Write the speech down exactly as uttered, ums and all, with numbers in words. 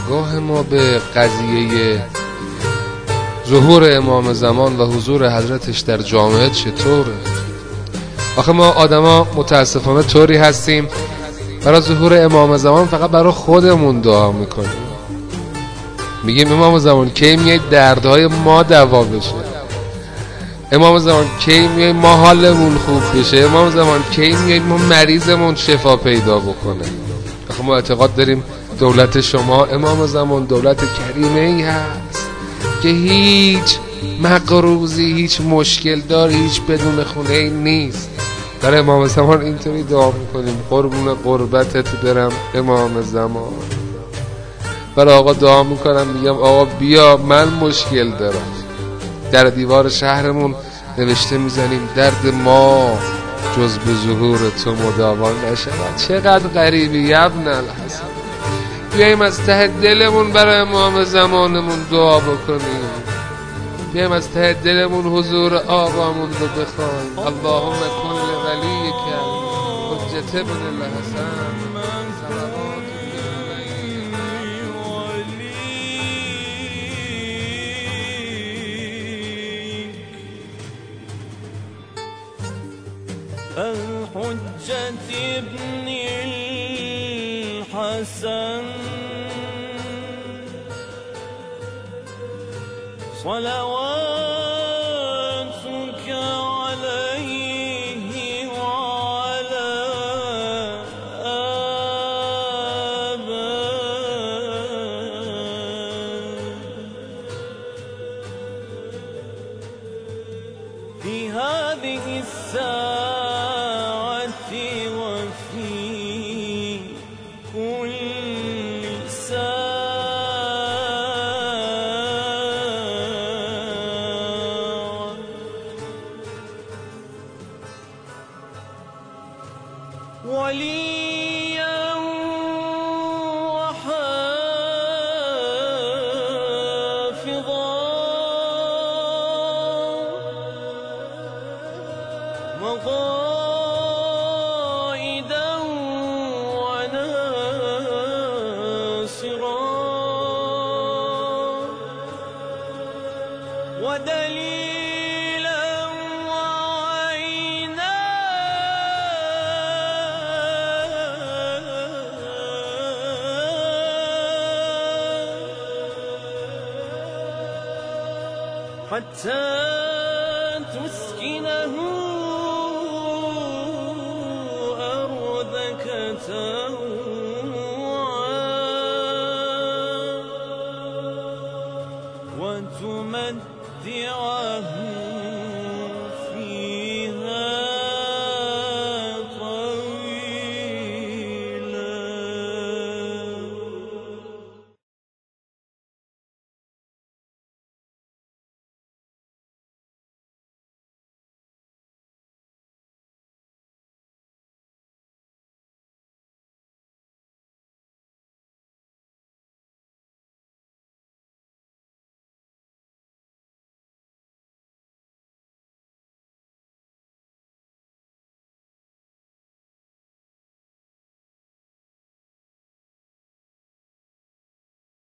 نگاه ما به قضیه ظهور امام زمان و حضور حضرتش در جامعه چطوره؟ آخه ما آدما متاسفانه طوری هستیم برای ظهور امام زمان فقط برای خودمون دعا میکنیم، میگیم امام زمان کی میای دردهای ما دوا بشه، امام زمان کی میای ما حالمون خوب بشه، امام زمان کی میای ما مریضمون شفا پیدا بکنه. آخه ما اعتقاد داریم دولت شما امام زمان دولت کریمه ای هست که هیچ مقروضی، هیچ مشکل دار، هیچ بدون خونه ای نیست. برای امام زمان اینطوری دعا میکنیم قربون قربتت برم امام زمان. برای آقا دعا میکنم میگم آقا بیا من مشکل دارم. در دیوار شهرمون نوشته میزنیم درد ما جز به ظهور تو مداوا نشود. چقدر غریبی ابن الحسن. بیاییم از ته دلمون برای امام زمانمون دعا بکنیم، بیاییم از ته دلمون حضور آقامون رو بخوایم. اللهم کن لولیک حجت ابن الحسن صلوات الحجة ابن الحسن صلواتك عليه وعلى آبائه في هذه الساعة وفي كل ساعة وليا وحافظا وقائدا وناصرا ودليلا وعينا حتى تسكنه أرضك طوعا وتمتعه